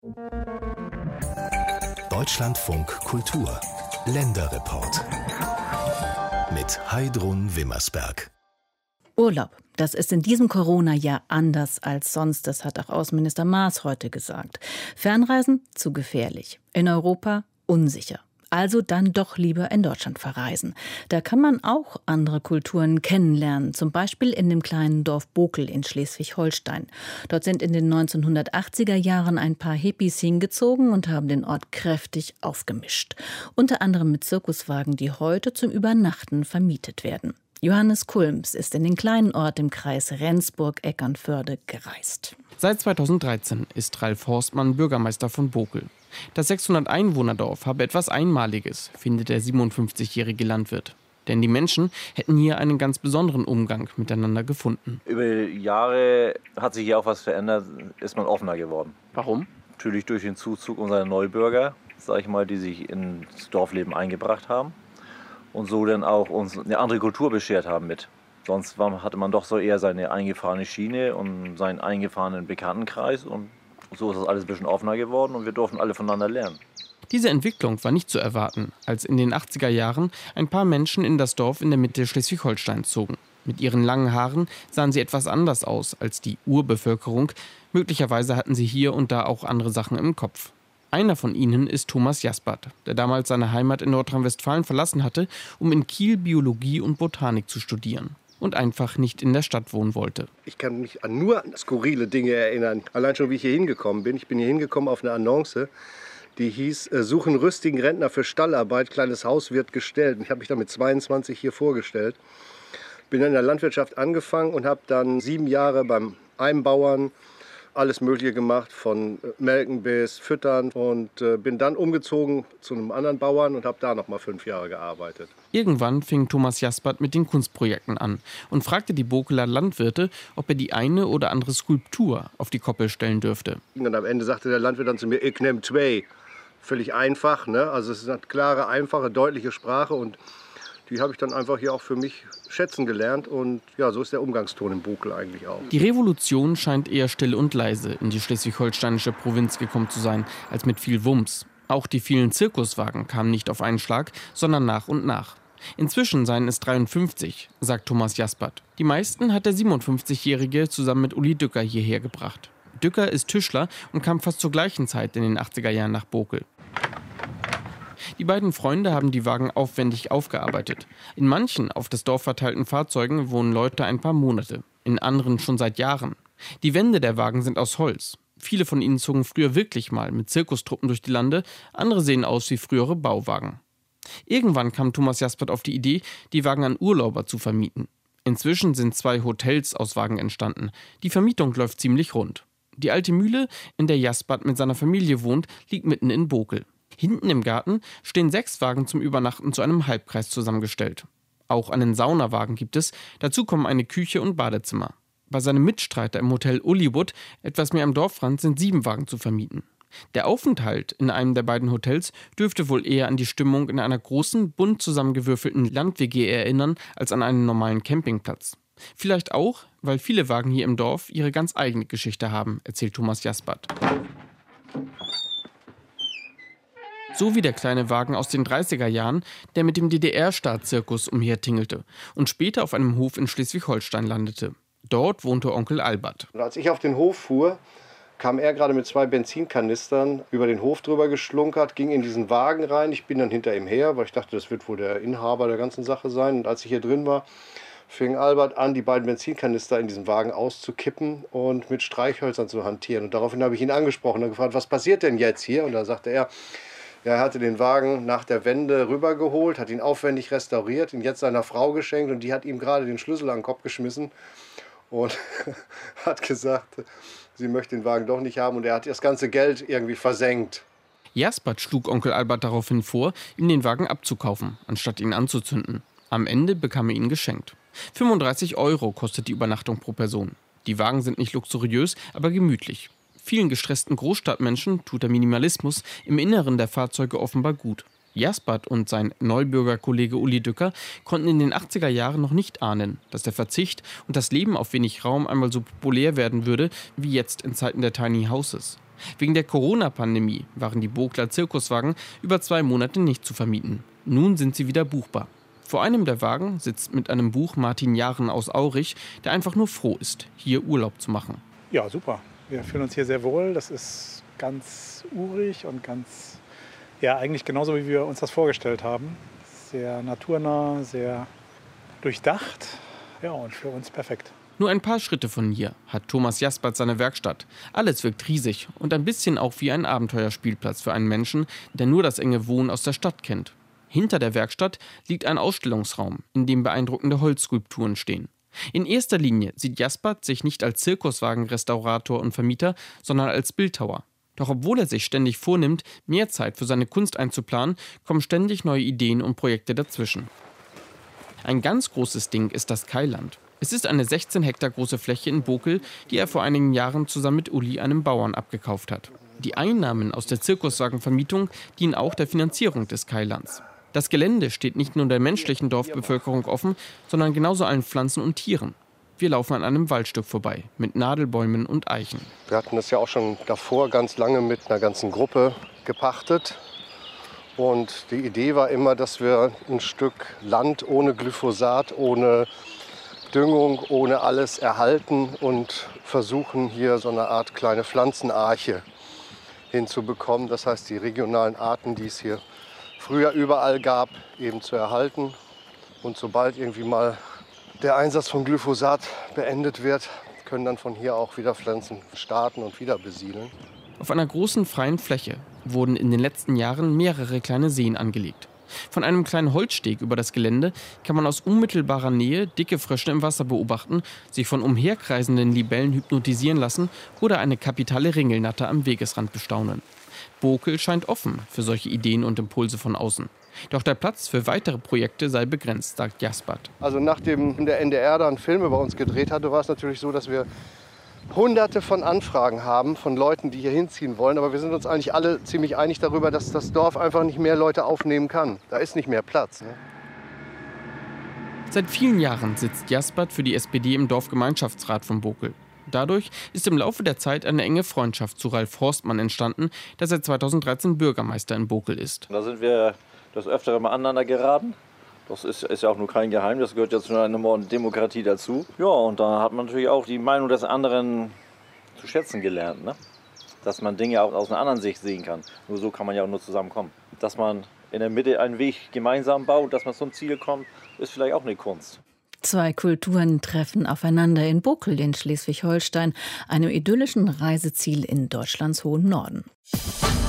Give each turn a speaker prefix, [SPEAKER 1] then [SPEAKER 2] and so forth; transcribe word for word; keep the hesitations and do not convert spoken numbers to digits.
[SPEAKER 1] Deutschlandfunk Kultur Länderreport mit Heidrun Wimmersberg.
[SPEAKER 2] Urlaub, das ist in diesem Corona-Jahr anders als sonst. Das hat auch Außenminister Maas heute gesagt. Fernreisen zu gefährlich. In Europa unsicher. Also dann doch lieber in Deutschland verreisen. Da kann man auch andere Kulturen kennenlernen. Zum Beispiel in dem kleinen Dorf Bokel in Schleswig-Holstein. Dort sind in den neunzehnhundertachtziger Jahren ein paar Hippies hingezogen und haben den Ort kräftig aufgemischt. Unter anderem mit Zirkuswagen, die heute zum Übernachten vermietet werden. Johannes Kulms ist in den kleinen Ort im Kreis Rendsburg-Eckernförde gereist.
[SPEAKER 3] Seit zweitausenddreizehn ist Ralf Horstmann Bürgermeister von Bokel. Das sechshundert Einwohner-Dorf habe etwas Einmaliges, findet der siebenundfünfzigjährige Landwirt. Denn die Menschen hätten hier einen ganz besonderen Umgang miteinander gefunden.
[SPEAKER 4] Über die Jahre hat sich hier auch was verändert, ist man offener geworden.
[SPEAKER 3] Warum?
[SPEAKER 4] Natürlich durch den Zuzug unserer Neubürger, sag ich mal, die sich ins Dorfleben eingebracht haben und so dann auch uns eine andere Kultur beschert haben mit. Sonst hatte man doch so eher seine eingefahrene Schiene und seinen eingefahrenen Bekanntenkreis und so ist das alles ein bisschen offener geworden und wir durften alle voneinander lernen.
[SPEAKER 3] Diese Entwicklung war nicht zu erwarten, als in den achtziger Jahren ein paar Menschen in das Dorf in der Mitte Schleswig-Holsteins zogen. Mit ihren langen Haaren sahen sie etwas anders aus als die Urbevölkerung. Möglicherweise hatten sie hier und da auch andere Sachen im Kopf. Einer von ihnen ist Thomas Jaspert, der damals seine Heimat in Nordrhein-Westfalen verlassen hatte, um in Kiel Biologie und Botanik zu studieren. Und einfach nicht in der Stadt wohnen wollte.
[SPEAKER 5] Ich kann mich an nur skurrile Dinge erinnern. Allein schon, wie ich hier hingekommen bin. Ich bin hier hingekommen auf eine Annonce, die hieß, äh, suchen rüstigen Rentner für Stallarbeit, kleines Haus wird gestellt. Und ich habe mich dann mit zweiundzwanzig hier vorgestellt. Bin dann in der Landwirtschaft angefangen und habe dann sieben Jahre beim einem Bauern alles Mögliche gemacht, von Melken bis Füttern und äh, bin dann umgezogen zu einem anderen Bauern und habe da noch mal fünf Jahre gearbeitet.
[SPEAKER 3] Irgendwann fing Thomas Jaspert mit den Kunstprojekten an und fragte die Bokeler Landwirte, ob er die eine oder andere Skulptur auf die Koppel stellen dürfte.
[SPEAKER 5] Und am Ende sagte der Landwirt dann zu mir, ich nehm zwei. Völlig einfach, ne? Also es ist eine klare, einfache, deutliche Sprache und die habe ich dann einfach hier auch für mich schätzen gelernt. Und ja, so ist der Umgangston im Bokel eigentlich auch.
[SPEAKER 3] Die Revolution scheint eher still und leise in die schleswig-holsteinische Provinz gekommen zu sein, als mit viel Wumms. Auch die vielen Zirkuswagen kamen nicht auf einen Schlag, sondern nach und nach. Inzwischen seien es dreiundfünfzig, sagt Thomas Jaspert. Die meisten hat der siebenundfünfzigjährige zusammen mit Uli Dücker hierher gebracht. Dücker ist Tischler und kam fast zur gleichen Zeit in den achtziger Jahren nach Bokel. Die beiden Freunde haben die Wagen aufwendig aufgearbeitet. In manchen auf das Dorf verteilten Fahrzeugen wohnen Leute ein paar Monate, in anderen schon seit Jahren. Die Wände der Wagen sind aus Holz. Viele von ihnen zogen früher wirklich mal mit Zirkustruppen durch die Lande, andere sehen aus wie frühere Bauwagen. Irgendwann kam Thomas Jaspert auf die Idee, die Wagen an Urlauber zu vermieten. Inzwischen sind zwei Hotels aus Wagen entstanden. Die Vermietung läuft ziemlich rund. Die alte Mühle, in der Jaspert mit seiner Familie wohnt, liegt mitten in Bokel. Hinten im Garten stehen sechs Wagen zum Übernachten zu einem Halbkreis zusammengestellt. Auch einen Saunawagen gibt es, dazu kommen eine Küche und Badezimmer. Bei seinem Mitstreiter im Hotel Ulliwood, etwas mehr am Dorfrand, sind sieben Wagen zu vermieten. Der Aufenthalt in einem der beiden Hotels dürfte wohl eher an die Stimmung in einer großen, bunt zusammengewürfelten Land-W G erinnern, als an einen normalen Campingplatz. Vielleicht auch, weil viele Wagen hier im Dorf ihre ganz eigene Geschichte haben, erzählt Thomas Jaspert. So wie der kleine Wagen aus den dreißiger Jahren, der mit dem D D R-Staatszirkus umhertingelte und später auf einem Hof in Schleswig-Holstein landete. Dort wohnte Onkel Albert.
[SPEAKER 5] Und als ich auf den Hof fuhr, kam er gerade mit zwei Benzinkanistern über den Hof drüber geschlunkert, ging in diesen Wagen rein. Ich bin dann hinter ihm her, weil ich dachte, das wird wohl der Inhaber der ganzen Sache sein. Und als ich hier drin war, fing Albert an, die beiden Benzinkanister in diesem Wagen auszukippen und mit Streichhölzern zu hantieren. Und daraufhin habe ich ihn angesprochen und gefragt, was passiert denn jetzt hier? Und da sagte er, er hatte den Wagen nach der Wende rübergeholt, hat ihn aufwendig restauriert, ihn jetzt seiner Frau geschenkt und die hat ihm gerade den Schlüssel an den Kopf geschmissen und hat gesagt, sie möchte den Wagen doch nicht haben und er hat das ganze Geld irgendwie versenkt.
[SPEAKER 3] Jaspert schlug Onkel Albert daraufhin vor, ihm den Wagen abzukaufen, anstatt ihn anzuzünden. Am Ende bekam er ihn geschenkt. fünfunddreißig Euro kostet die Übernachtung pro Person. Die Wagen sind nicht luxuriös, aber gemütlich. Vielen gestressten Großstadtmenschen tut der Minimalismus im Inneren der Fahrzeuge offenbar gut. Jaspert und sein Neubürgerkollege Uli Dücker konnten in den achtziger Jahren noch nicht ahnen, dass der Verzicht und das Leben auf wenig Raum einmal so populär werden würde wie jetzt in Zeiten der Tiny Houses. Wegen der Corona-Pandemie waren die Bokler Zirkuswagen über zwei Monate nicht zu vermieten. Nun sind sie wieder buchbar. Vor einem der Wagen sitzt mit einem Buch Martin Jahren aus Aurich, der einfach nur froh ist, hier Urlaub zu machen.
[SPEAKER 6] Ja, super. Wir fühlen uns hier sehr wohl. Das ist ganz urig und ganz, ja, eigentlich genauso, wie wir uns das vorgestellt haben. Sehr naturnah, sehr durchdacht. Ja, und für uns perfekt.
[SPEAKER 3] Nur ein paar Schritte von hier hat Thomas Jaspert seine Werkstatt. Alles wirkt riesig und ein bisschen auch wie ein Abenteuerspielplatz für einen Menschen, der nur das enge Wohnen aus der Stadt kennt. Hinter der Werkstatt liegt ein Ausstellungsraum, in dem beeindruckende Holzskulpturen stehen. In erster Linie sieht Jaspert sich nicht als Zirkuswagenrestaurator und Vermieter, sondern als Bildhauer. Doch obwohl er sich ständig vornimmt, mehr Zeit für seine Kunst einzuplanen, kommen ständig neue Ideen und Projekte dazwischen. Ein ganz großes Ding ist das Keiland. Es ist eine sechzehn Hektar große Fläche in Bokel, die er vor einigen Jahren zusammen mit Uli, einem Bauern, abgekauft hat. Die Einnahmen aus der Zirkuswagenvermietung dienen auch der Finanzierung des Keilands. Das Gelände steht nicht nur der menschlichen Dorfbevölkerung offen, sondern genauso allen Pflanzen und Tieren. Wir laufen an einem Waldstück vorbei, mit Nadelbäumen und Eichen.
[SPEAKER 5] Wir hatten das ja auch schon davor ganz lange mit einer ganzen Gruppe gepachtet. Und die Idee war immer, dass wir ein Stück Land ohne Glyphosat, ohne Düngung, ohne alles erhalten und versuchen, hier so eine Art kleine Pflanzenarche hinzubekommen. Das heißt, die regionalen Arten, die es hier früher überall gab, eben zu erhalten. Und sobald irgendwie mal der Einsatz von Glyphosat beendet wird, können dann von hier auch wieder Pflanzen starten und wieder besiedeln.
[SPEAKER 3] Auf einer großen freien Fläche wurden in den letzten Jahren mehrere kleine Seen angelegt. Von einem kleinen Holzsteg über das Gelände kann man aus unmittelbarer Nähe dicke Frösche im Wasser beobachten, sich von umherkreisenden Libellen hypnotisieren lassen oder eine kapitale Ringelnatter am Wegesrand bestaunen. Bokel scheint offen für solche Ideen und Impulse von außen. Doch der Platz für weitere Projekte sei begrenzt, sagt Jaspert.
[SPEAKER 5] Also nachdem der N D R dann Filme bei uns gedreht hatte, war es natürlich so, dass wir Hunderte von Anfragen haben von Leuten, die hier hinziehen wollen. Aber wir sind uns eigentlich alle ziemlich einig darüber, dass das Dorf einfach nicht mehr Leute aufnehmen kann. Da ist nicht mehr Platz. Ne?
[SPEAKER 3] Seit vielen Jahren sitzt Jaspert für die S P D im Dorfgemeinschaftsrat von Bokel. Dadurch ist im Laufe der Zeit eine enge Freundschaft zu Ralf Horstmann entstanden, der seit zweitausenddreizehn Bürgermeister in Bokel ist.
[SPEAKER 4] Da sind wir das Öfteren mal aneinander geraten. Das ist, ist ja auch nur kein Geheimnis, das gehört ja zu einer modernen Demokratie dazu. Ja, und da hat man natürlich auch die Meinung des anderen zu schätzen gelernt, ne? Dass man Dinge auch aus einer anderen Sicht sehen kann. Nur so kann man ja auch nur zusammenkommen. Dass man in der Mitte einen Weg gemeinsam baut, dass man zum Ziel kommt, ist vielleicht auch eine Kunst.
[SPEAKER 2] Zwei Kulturen treffen aufeinander in Bokel in Schleswig-Holstein, einem idyllischen Reiseziel in Deutschlands hohem Norden.